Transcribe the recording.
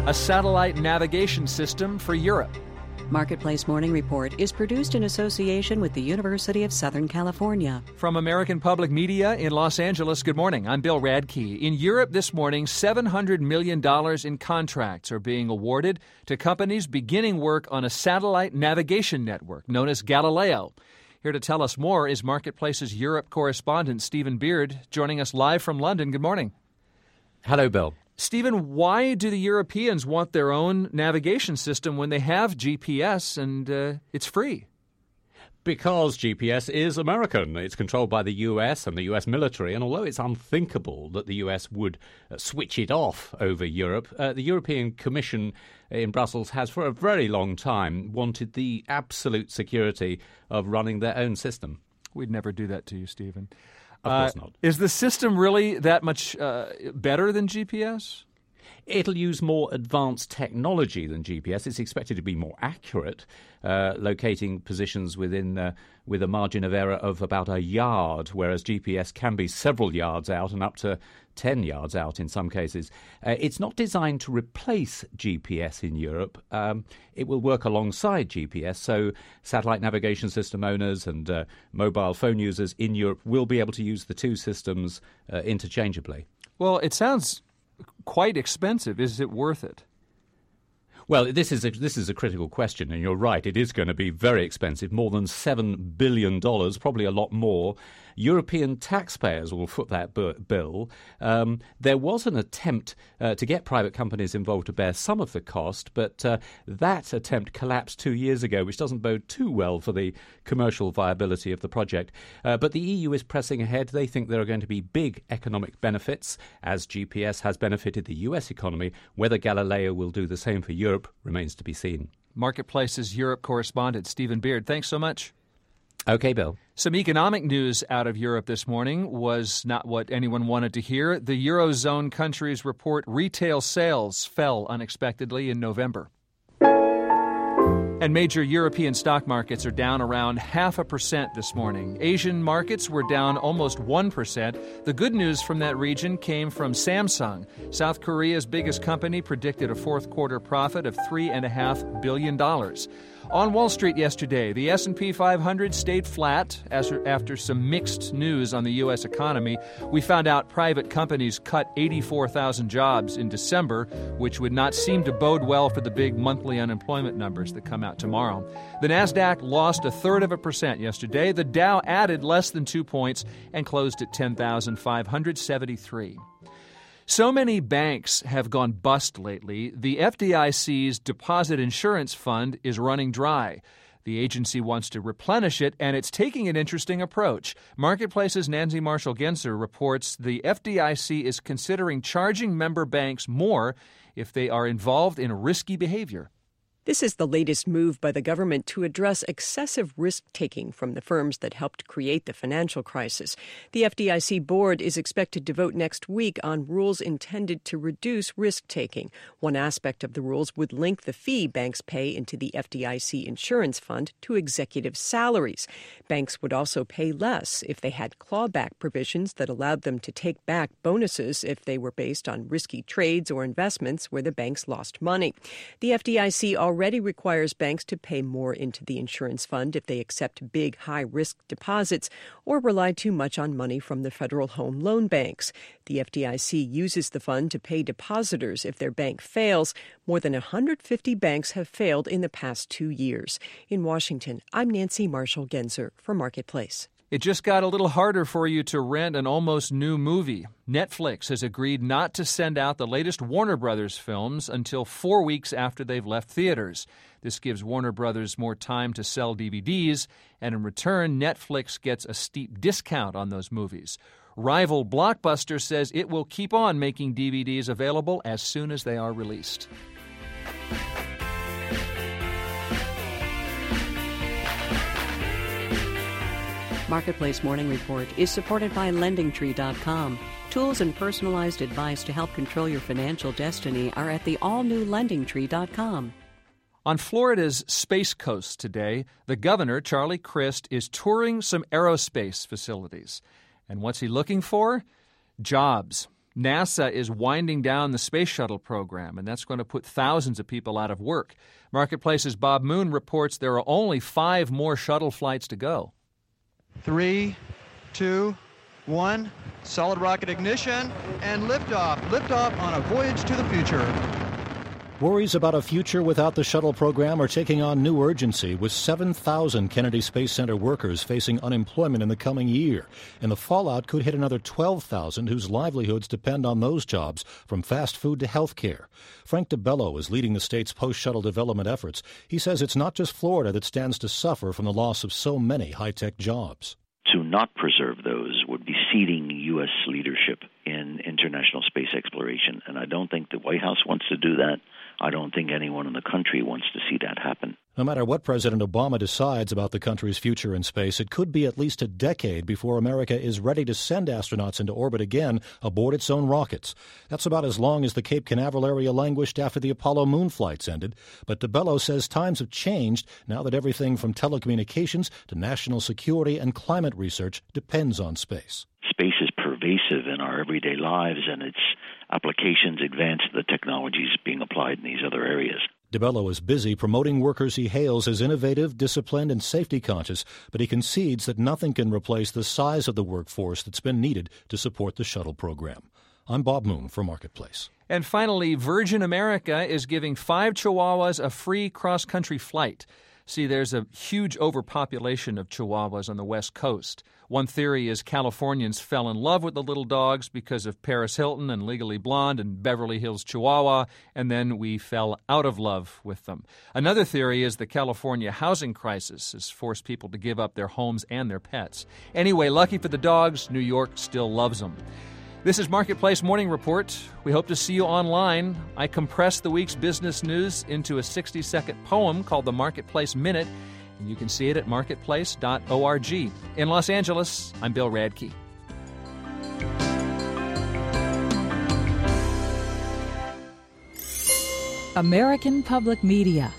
a satellite navigation system for Europe. Marketplace Morning Report is produced in association with the University of Southern California. From American Public Media in Los Angeles, good morning. I'm Bill Radke. In Europe this morning, $700 million in contracts are being awarded to companies beginning work on a satellite navigation network known as Galileo. Here to tell us more is Marketplace's Europe correspondent Stephen Beard, joining us live from London. Good morning. Hello, Bill. Stephen, why do the Europeans want their own navigation system when they have GPS and it's free? Because GPS is American. It's controlled by the U.S. and the U.S. military, and although it's unthinkable that the U.S. would switch it off over Europe, the European Commission in Brussels has for a very long time wanted the absolute security of running their own system. We'd never do that to you, Stephen. Of course not. Is the system really that much better than GPS? It'll use more advanced technology than GPS. It's expected to be more accurate, locating positions with a margin of error of about a yard, whereas GPS can be several yards out and up to 10 yards out in some cases. It's not designed to replace GPS in Europe. It will work alongside GPS, so satellite navigation system owners and mobile phone users in Europe will be able to use the two systems interchangeably. Well, it sounds quite expensive. Is it worth it? Well, this is a critical question, and you're right. It is going to be very expensive, more than $7 billion, probably a lot more. European taxpayers will foot that bill. There was an attempt to get private companies involved to bear some of the cost, but that attempt collapsed 2 years ago, which doesn't bode too well for the commercial viability of the project. But the EU is pressing ahead. They think there are going to be big economic benefits, as GPS has benefited the US economy. Whether Galileo will do the same for Europe remains to be seen. Marketplace's Europe correspondent Stephen Beard, thanks so much. Okay, Bill. Some economic news out of Europe this morning was not what anyone wanted to hear. The Eurozone countries report retail sales fell unexpectedly in November. And major European stock markets are down around 0.5% this morning. Asian markets were down almost 1%. The good news from that region came from Samsung. South Korea's biggest company predicted a fourth quarter profit of $3.5 billion. On Wall Street yesterday, the S&P 500 stayed flat after some mixed news on the U.S. economy. We found out private companies cut 84,000 jobs in December, which would not seem to bode well for the big monthly unemployment numbers that come out tomorrow. The Nasdaq lost 0.3% yesterday. The Dow added less than 2 points and closed at 10,573. So many banks have gone bust lately, the FDIC's Deposit Insurance Fund is running dry. The agency wants to replenish it, and it's taking an interesting approach. Marketplace's Nancy Marshall-Genzer reports the FDIC is considering charging member banks more if they are involved in risky behavior. This is the latest move by the government to address excessive risk-taking from the firms that helped create the financial crisis. The FDIC board is expected to vote next week on rules intended to reduce risk-taking. One aspect of the rules would link the fee banks pay into the FDIC insurance fund to executive salaries. Banks would also pay less if they had clawback provisions that allowed them to take back bonuses if they were based on risky trades or investments where the banks lost money. The FDIC already requires banks to pay more into the insurance fund if they accept big, high-risk deposits or rely too much on money from the Federal Home Loan Banks. The FDIC uses the fund to pay depositors if their bank fails. More than 150 banks have failed in the past 2 years. In Washington, I'm Nancy Marshall-Genzer for Marketplace. It just got a little harder for you to rent an almost new movie. Netflix has agreed not to send out the latest Warner Brothers films until 4 weeks after they've left theaters. This gives Warner Brothers more time to sell DVDs, and in return, Netflix gets a steep discount on those movies. Rival Blockbuster says it will keep on making DVDs available as soon as they are released. Marketplace Morning Report is supported by LendingTree.com. Tools and personalized advice to help control your financial destiny are at the all-new LendingTree.com. On Florida's Space Coast today, the governor, Charlie Crist, is touring some aerospace facilities. And what's he looking for? Jobs. NASA is winding down the space shuttle program, and that's going to put thousands of people out of work. Marketplace's Bob Moon reports there are only 5 more shuttle flights to go. 3, 2, 1, solid rocket ignition, and liftoff. Liftoff on a voyage to the future. Worries about a future without the shuttle program are taking on new urgency, with 7,000 Kennedy Space Center workers facing unemployment in the coming year. And the fallout could hit another 12,000 whose livelihoods depend on those jobs, from fast food to health care. Frank DeBello is leading the state's post-shuttle development efforts. He says it's not just Florida that stands to suffer from the loss of so many high-tech jobs. To not preserve those would be ceding U.S. leadership in international space exploration. And I don't think the White House wants to do that. I don't think anyone in the country wants to see that happen. No matter what President Obama decides about the country's future in space, it could be at least a decade before America is ready to send astronauts into orbit again aboard its own rockets. That's about as long as the Cape Canaveral area languished after the Apollo moon flights ended. But DeBello says times have changed now that everything from telecommunications to national security and climate research depends on space. Space is pervasive in our everyday lives, and its applications advance the technologies being applied in these other areas. DeBello is busy promoting workers he hails as innovative, disciplined, and safety-conscious, but he concedes that nothing can replace the size of the workforce that's been needed to support the shuttle program. I'm Bob Moon for Marketplace. And finally, Virgin America is giving 5 Chihuahuas a free cross-country flight. See, there's a huge overpopulation of Chihuahuas on the West Coast. One theory is Californians fell in love with the little dogs because of Paris Hilton and Legally Blonde and Beverly Hills Chihuahua, and then we fell out of love with them. Another theory is the California housing crisis has forced people to give up their homes and their pets. Anyway, lucky for the dogs, New York still loves them. This is Marketplace Morning Report. We hope to see you online. I compressed the week's business news into a 60-second poem called the Marketplace Minute, and you can see it at marketplace.org. In Los Angeles, I'm Bill Radke. American Public Media